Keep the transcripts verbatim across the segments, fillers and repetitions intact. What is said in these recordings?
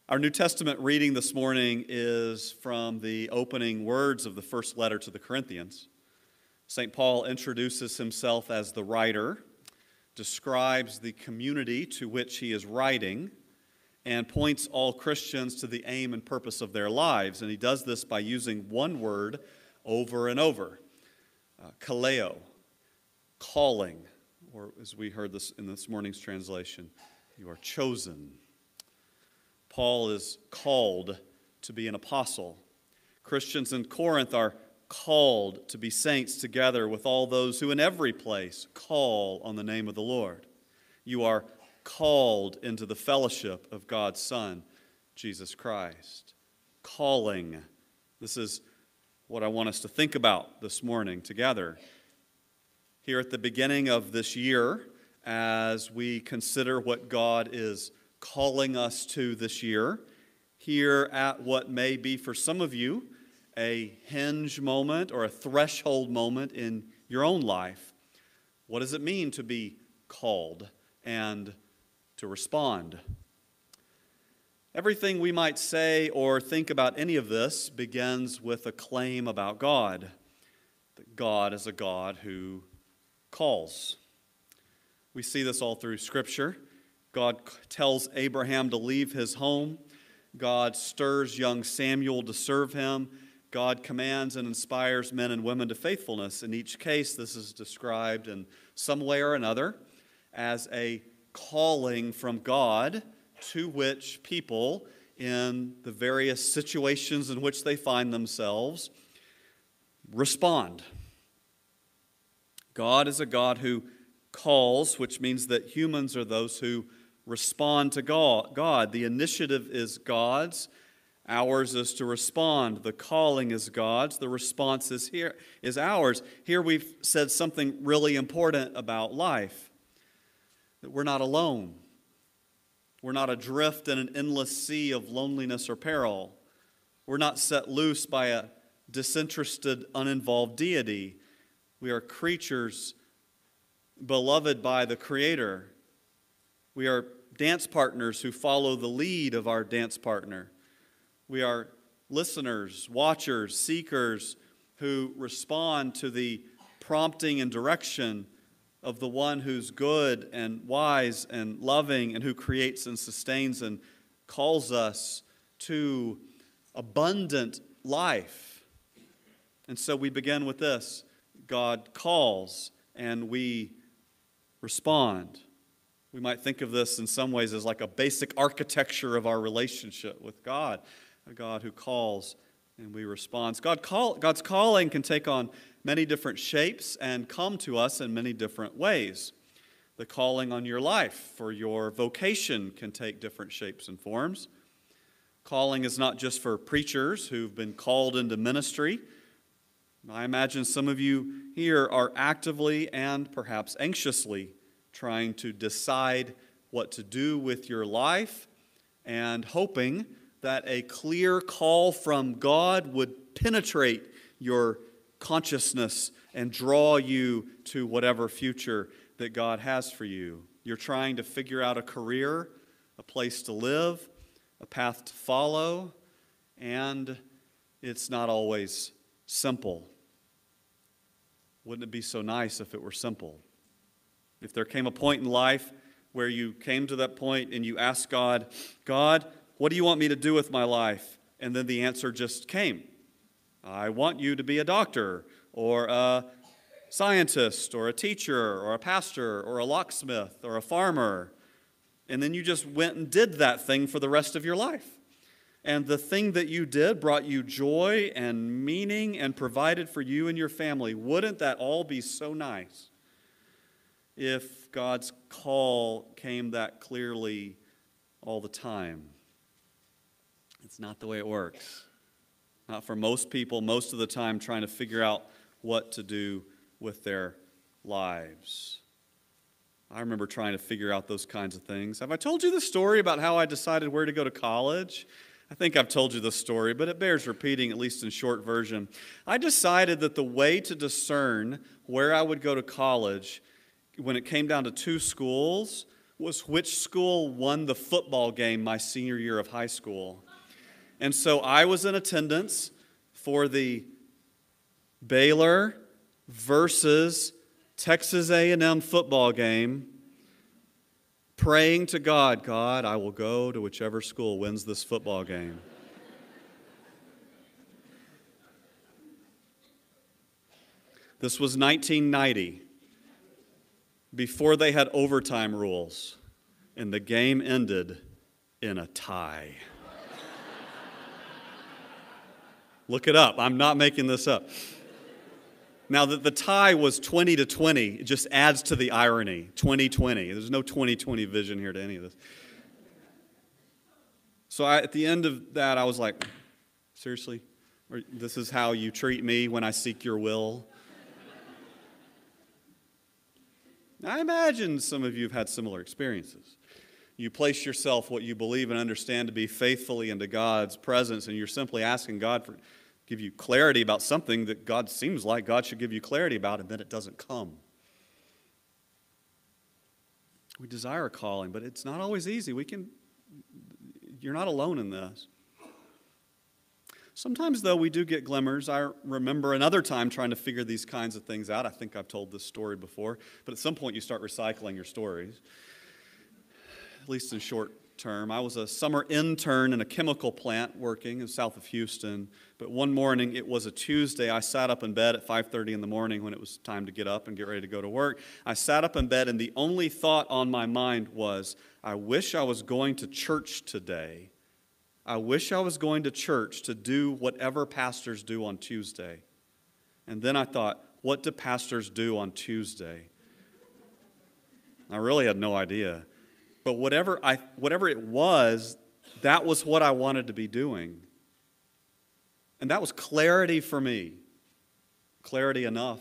Our New Testament reading this morning is from the opening words of the first letter to the Corinthians. Saint Paul introduces himself as the writer, describes the community to which he is writing, and points all Christians to the aim and purpose of their lives. And he does this by using one word over and over, uh, kaleo, calling, or as we heard this in this morning's translation, you are chosen. Paul is called to be an apostle. Christians in Corinth are called to be saints together with all those who in every place call on the name of the Lord. You are called into the fellowship of God's Son, Jesus Christ. Calling. This is what I want us to think about this morning together. Here at the beginning of this year, as we consider what God is calling us to this year, here at what may be for some of you a hinge moment or a threshold moment in your own life. What does it mean to be called and to respond? Everything we might say or think about any of this begins with a claim about God, that God is a God who calls. We see this all through Scripture. God tells Abraham to leave his home. God stirs young Samuel to serve him. God commands and inspires men and women to faithfulness. In each case, this is described in some way or another as a calling from God to which people, in the various situations in which they find themselves, respond. God is a God who calls, which means that humans are those who respond to God. The initiative is God's. Ours is to respond. The calling is God's. The response is here is ours. Here we've said something really important about life, that we're not alone. We're not adrift in an endless sea of loneliness or peril. We're not set loose by a disinterested, uninvolved deity. We are creatures beloved by the Creator. We are dance partners who follow the lead of our dance partner. We are listeners, watchers, seekers who respond to the prompting and direction of the one who's good and wise and loving and who creates and sustains and calls us to abundant life. And so we begin with this. God calls and we respond. We might think of this in some ways as like a basic architecture of our relationship with God, a God who calls and we respond. God call, God's calling can take on many different shapes and come to us in many different ways. The calling on your life for your vocation can take different shapes and forms. Calling is not just for preachers who've been called into ministry. I imagine some of you here are actively and perhaps anxiously trying to decide what to do with your life and hoping that a clear call from God would penetrate your consciousness and draw you to whatever future that God has for you. You're trying to figure out a career, a place to live, a path to follow, and it's not always simple. Wouldn't it be so nice if it were simple? If there came a point in life where you came to that point and you asked God, God, what do you want me to do with my life? And then the answer just came. I want you to be a doctor or a scientist or a teacher or a pastor or a locksmith or a farmer. And then you just went and did that thing for the rest of your life. And the thing that you did brought you joy and meaning and provided for you and your family. Wouldn't that all be so nice if God's call came that clearly all the time? It's not the way it works. Not for most people, most of the time trying to figure out what to do with their lives. I remember trying to figure out those kinds of things. Have I told you the story about how I decided where to go to college? I think I've told you the story, but it bears repeating, at least in short version. I decided that the way to discern where I would go to college when it came down to two schools was which school won the football game my senior year of high school. And so I was in attendance for the Baylor versus Texas A and M football game, praying to God, God, I will go to whichever school wins this football game. This was nineteen ninety, before they had overtime rules, and the game ended in a tie. Look it up. I'm not making this up. Now, that the tie was twenty to twenty, it just adds to the irony. twenty twenty. There's no twenty twenty vision here to any of this. So I, at the end of that, I was like, seriously? Or, this is how you treat me when I seek your will? I imagine some of you have had similar experiences. You place yourself, what you believe and understand to be, faithfully into God's presence, and you're simply asking God for give you clarity about something that God seems like God should give you clarity about, and then it doesn't come. We desire a calling, but it's not always easy. We can, you're not alone in this. Sometimes, though, we do get glimmers. I remember another time trying to figure these kinds of things out. I think I've told this story before, but at some point you start recycling your stories, at least in short term. I was a summer intern in a chemical plant working in south of Houston, but one morning, it was a Tuesday, I sat up in bed at five thirty in the morning when it was time to get up and get ready to go to work. I sat up in bed, and the only thought on my mind was, I wish I was going to church today. I wish I was going to church to do whatever pastors do on Tuesday. And then I thought, what do pastors do on Tuesday? I really had no idea. But whatever I, whatever it was, that was what I wanted to be doing. And that was clarity for me. Clarity enough.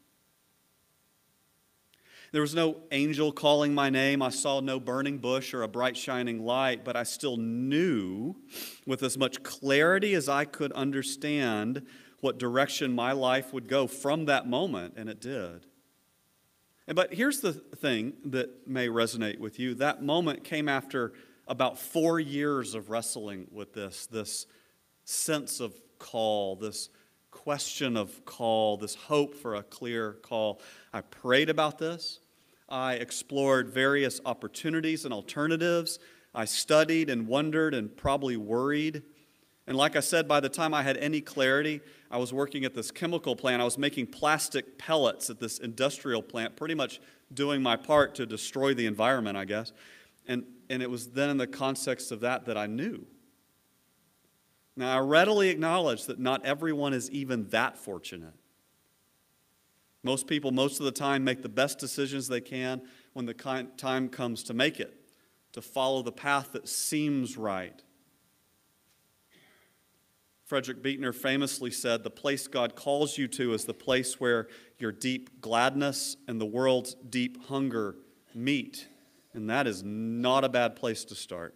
There was no angel calling my name. I saw no burning bush or a bright shining light, but I still knew with as much clarity as I could understand what direction my life would go from that moment, and it did. But here's the thing that may resonate with you. That moment came after about four years of wrestling with this, this sense of call, this question of call, this hope for a clear call. I prayed about this. I explored various opportunities and alternatives. I studied and wondered and probably worried. And like I said, by the time I had any clarity, I was working at this chemical plant. I was making plastic pellets at this industrial plant, pretty much doing my part to destroy the environment, I guess. And, and it was then in the context of that that I knew. Now, I readily acknowledge that not everyone is even that fortunate. Most people, most of the time, make the best decisions they can when the time comes to make it, to follow the path that seems right. Frederick Buechner famously said, the place God calls you to is the place where your deep gladness and the world's deep hunger meet. And that is not a bad place to start.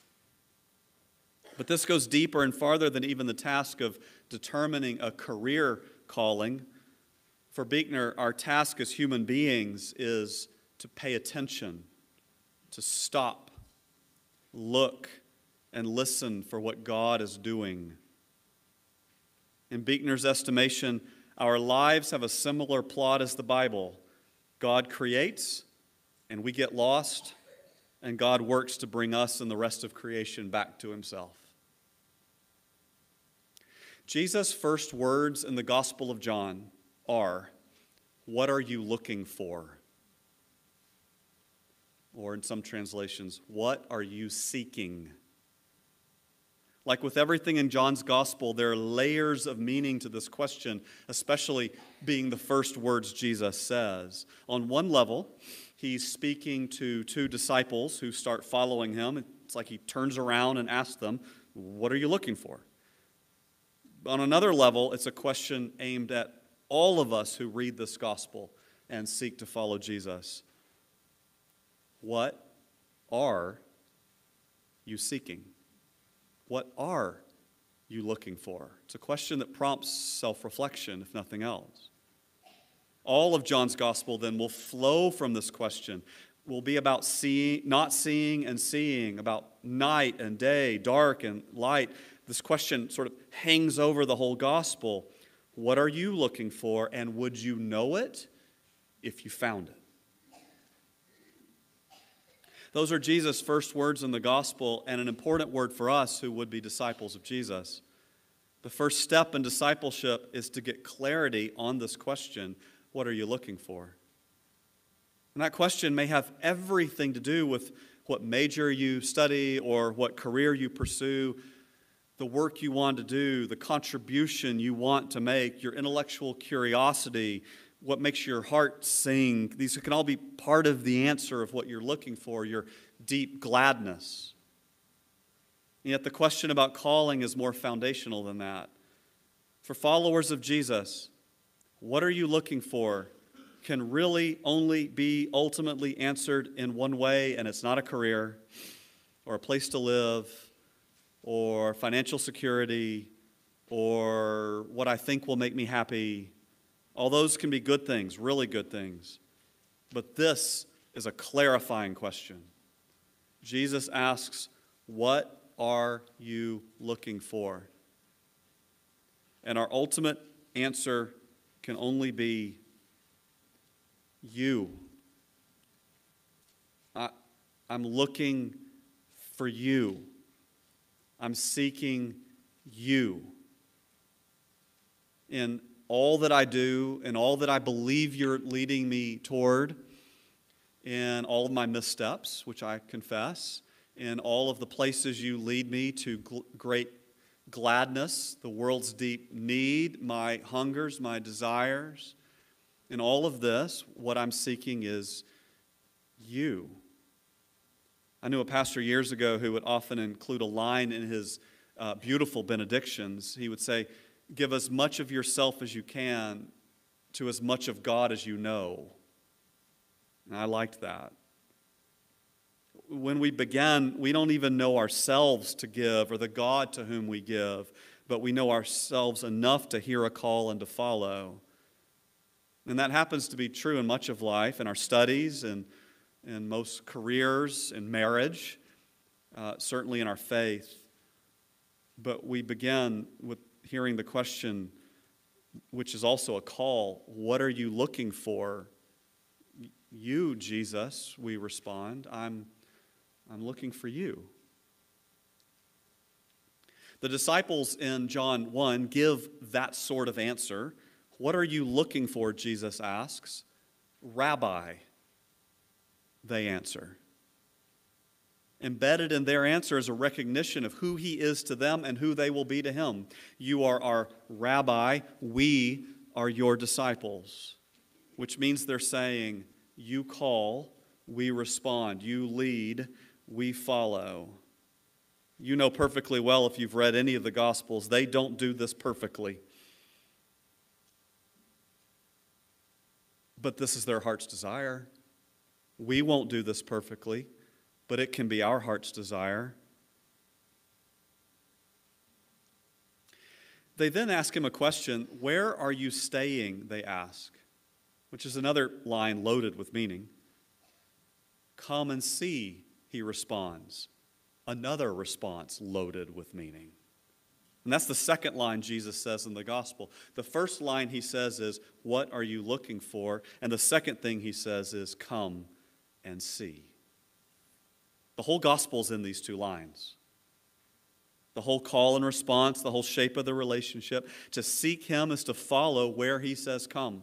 But this goes deeper and farther than even the task of determining a career calling. For Buechner, our task as human beings is to pay attention, to stop, look, and listen for what God is doing. In Buechner's estimation, our lives have a similar plot as the Bible. God creates, and we get lost, and God works to bring us and the rest of creation back to himself. Jesus' first words in the Gospel of John are, what are you looking for? Or in some translations, what are you seeking? Like with everything in John's Gospel, there are layers of meaning to this question, especially being the first words Jesus says. On one level, he's speaking to two disciples who start following him. It's like he turns around and asks them, what are you looking for? On another level, it's a question aimed at all of us who read this gospel and seek to follow Jesus. What are you seeking? What are you looking for? It's a question that prompts self-reflection, if nothing else. All of John's gospel then will flow from this question. will be about seeing, not seeing and seeing, about night and day, dark and light. This question sort of hangs over the whole gospel. What are you looking for, and would you know it if you found it? Those are Jesus' first words in the gospel, and an important word for us who would be disciples of Jesus. The first step in discipleship is to get clarity on this question, what are you looking for? And that question may have everything to do with what major you study or what career you pursue, the work you want to do, the contribution you want to make, your intellectual curiosity, what makes your heart sing. These can all be part of the answer of what you're looking for, your deep gladness. And yet the question about calling is more foundational than that. For followers of Jesus, what are you looking for can really only be ultimately answered in one way, and it's not a career or a place to live or financial security or what I think will make me happy. All those can be good things, really good things. But this is a clarifying question. Jesus asks, what are you looking for? And our ultimate answer can only be you. I, I'm looking for you. I'm seeking you. In all that I do, and all that I believe you're leading me toward, in all of my missteps, which I confess, in all of the places you lead me to gl- great gladness, the world's deep need, my hungers, my desires. In all of this, what I'm seeking is you. I knew a pastor years ago who would often include a line in his uh, beautiful benedictions. He would say, give as much of yourself as you can to as much of God as you know. And I liked that. When we begin, we don't even know ourselves to give or the God to whom we give, but we know ourselves enough to hear a call and to follow. And that happens to be true in much of life, in our studies, and in most careers, in marriage, uh, certainly in our faith. But we begin with hearing the question, which is also a call, what are you looking for? You, Jesus, we respond, I'm, I'm looking for you. The disciples in John one give that sort of answer. What are you looking for, Jesus asks. Rabbi, they answer. Embedded in their answer is a recognition of who he is to them and who they will be to him. You are our rabbi, we are your disciples, which means they're saying, you call, we respond. You lead, we follow. You know perfectly well, if you've read any of the Gospels, they don't do this perfectly. But this is their heart's desire. We won't do this perfectly, but it can be our heart's desire. They then ask him a question, where are you staying, they ask, which is another line loaded with meaning. Come and see, he responds. Another response loaded with meaning. And that's the second line Jesus says in the gospel. The first line he says is, what are you looking for? And the second thing he says is, come and see. The whole gospel is in these two lines. The whole call and response, the whole shape of the relationship. To seek him is to follow where he says come.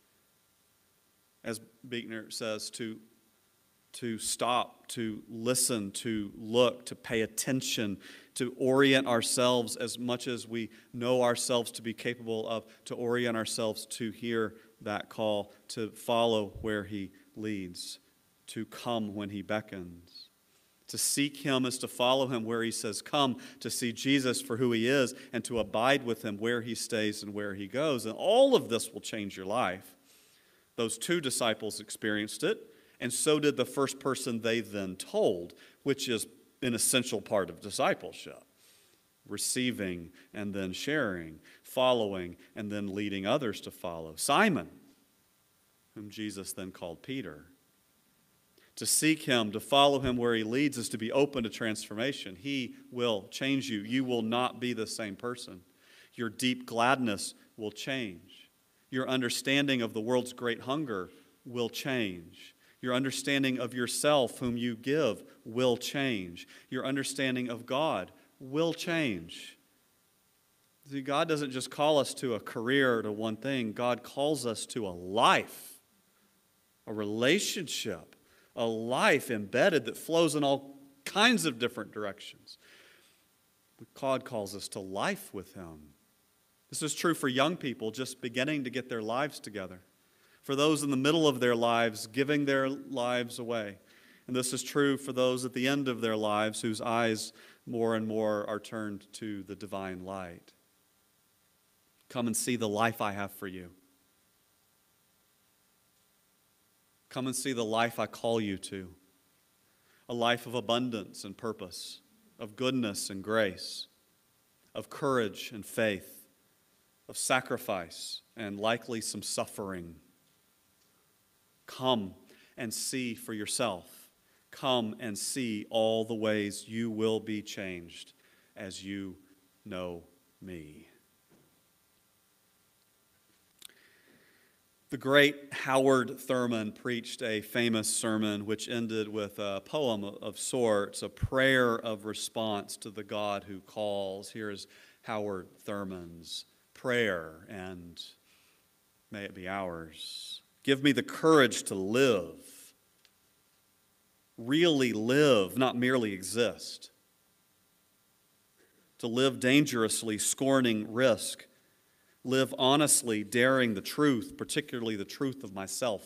As Buechner says, to to stop, to listen, to look, to pay attention, to orient ourselves as much as we know ourselves to be capable of, to orient ourselves to hear that call, to follow where he leads, to come when he beckons. To seek him is to follow him where he says come, to see Jesus for who he is, and to abide with him where he stays and where he goes. And all of this will change your life. Those two disciples experienced it, and so did the first person they then told, which is an essential part of discipleship. Receiving and then sharing, following and then leading others to follow. Simon, whom Jesus then called Peter. To seek Him, to follow Him where He leads is to be open to transformation. He will change you. You will not be the same person. Your deep gladness will change. Your understanding of the world's great hunger will change. Your understanding of yourself, whom you give, will change. Your understanding of God will change. See, God doesn't just call us to a career, to one thing. God calls us to a life, a relationship, a life embedded that flows in all kinds of different directions. God calls us to life with Him. This is true for young people just beginning to get their lives together, for those in the middle of their lives giving their lives away. And this is true for those at the end of their lives whose eyes more and more are turned to the divine light. Come and see the life I have for you. Come and see the life I call you to. A life of abundance and purpose, of goodness and grace, of courage and faith, of sacrifice and likely some suffering. Come and see for yourself. Come and see all the ways you will be changed as you know me. The great Howard Thurman preached a famous sermon which ended with a poem of sorts, a prayer of response to the God who calls. Here's Howard Thurman's prayer, and may it be ours. Give me the courage to live, really live, not merely exist. To live dangerously, scorning risk. Live honestly, daring the truth, particularly the truth of myself.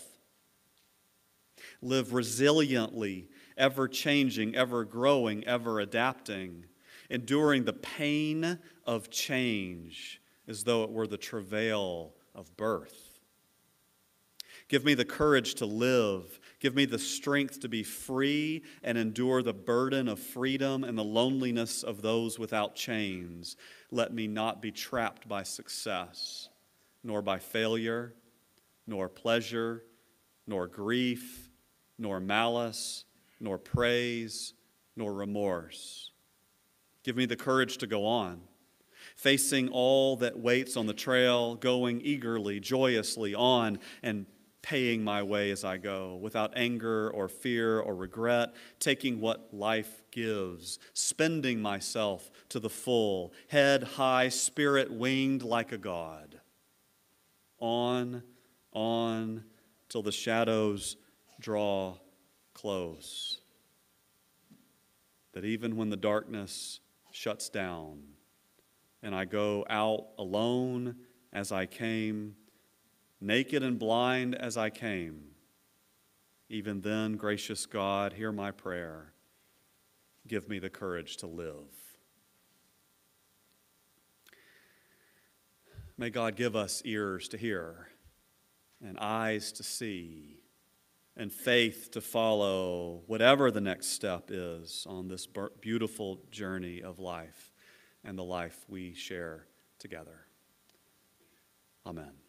Live resiliently, ever changing, ever growing, ever adapting, enduring the pain of change as though it were the travail of birth. Give me the courage to live. Give me the strength to be free and endure the burden of freedom and the loneliness of those without chains. Let me not be trapped by success, nor by failure, nor pleasure, nor grief, nor malice, nor praise, nor remorse. Give me the courage to go on, facing all that waits on the trail, going eagerly, joyously on, and paying my way as I go, without anger or fear or regret, taking what life gives, spending myself to the full, head high, spirit winged like a god. On, on, till the shadows draw close. That even when the darkness shuts down, and I go out alone as I came, naked and blind as I came, even then, gracious God, hear my prayer. Give me the courage to live. May God give us ears to hear and eyes to see and faith to follow whatever the next step is on this beautiful journey of life and the life we share together. Amen.